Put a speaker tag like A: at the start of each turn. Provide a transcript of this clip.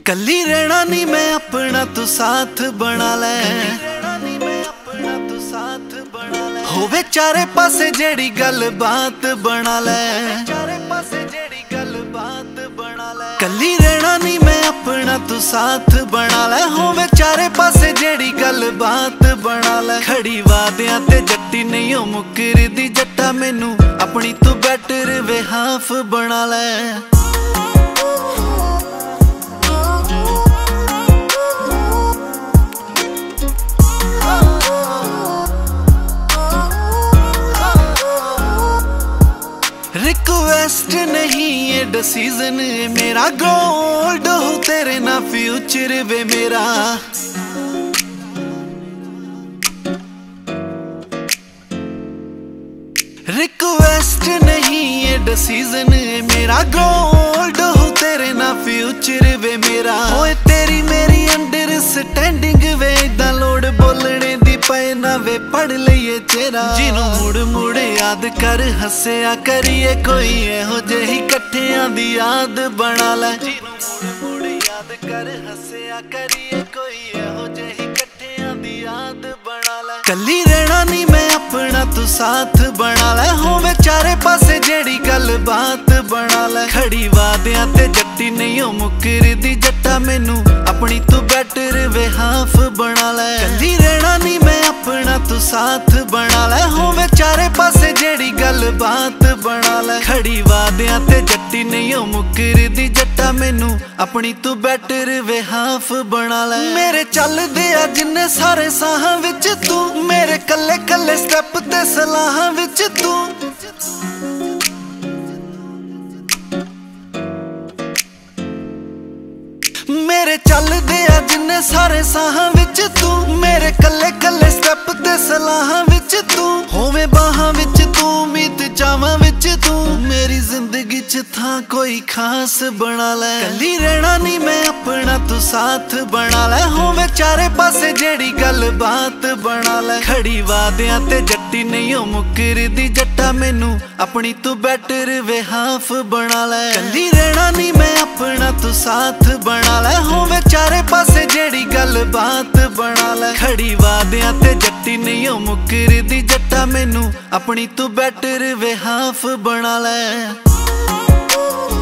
A: कल्ली रहना नी मैं अपना तू साथ बना ले, होवे चारे पासे जेड़ी गल बात बना ले। कल्ली रहना नी मैं अपना तू साथ बना ले, होवे चारे पासे जेड़ी गल बात बना ले। खड़ी वादियां ते जट्टी नहीं हो मुकरदी जट्टा मैनू अपनी तू बैटर वे हाफ बना ले। रिक्वेस्ट नहीं ये डिसीजन मेरा, गोल्ड हो तेरे ना फ्यूचर वे मेरा। रिक्वेस्ट नहीं ये डिसीजन मेरा, गोल्ड हो तेरे ना फ्यूचर वे मेरा। ओए तेरी मेरी अंडरस्टैंडिंग वे इदा लोड़ बोलने दी पे ना वे पढ़ लईए चेहरा। जिन्हों मुड़ मुड़ याद कर हस्या करिए कोई एहो जेही कट्ठियां दी याद बना ले। जिन्हों मुड़ मुड़ याद कर हस्या करिए कोई एहो जेही कट्ठियां दी याद बना ले। कल्ली रहना नी मैं अपना तू साथ बना ले, होवे चारे पासे जेड़ी गल बात बना ले। खड़ी वादियां ते जट्टी नहीं हो मुकरदी जट्टा मैनू अपनी तू बैटर वे हाफ बना ले। कल्ली रहना नी मैं अपना तू साथ बना ले, होवे चारे पासे जेड़ी गल बात बना ले। खड़ी वादियां ते जट्टी नहीं हो मुकरदी जट्टा मैनू अपनी तू बैटर वे हाफ बना ले। मेरे चलदे आ जिन्ने सारे साहां विच तू, मेरे कल्ले कल्ले स्टैप ते सलाहां विच तू। मेरे चलदे आ जिन्ने सारे साहां विच तू, मेरे कल्ले कल्ले स्टैप ते सलाहां विच तू। होवे बाहां विच तू उम्मीद चावां विच तू, मेरी जिंदगी च था कोई खास बना ले। कल्ली रहना नी मैं अपना तू साथ बना ले, होवे चारे पासे जेड़ी गल बात बना ले। खड़ी वादियां ते जट्टी नहीं हो मुकरदी जट्टा मैनू अपनी तू बैटर वे हाफ बना ले। कल्ली रहना नी मैं अपना तू साथ बना ले, होवे चारे पासे जेड़ी गल बात बना ले। खड़ी वादियां ते जट्टी नहीं हो मुकरदी जट्टा मैनू अपनी तू बैटर वे हाफ बना ले।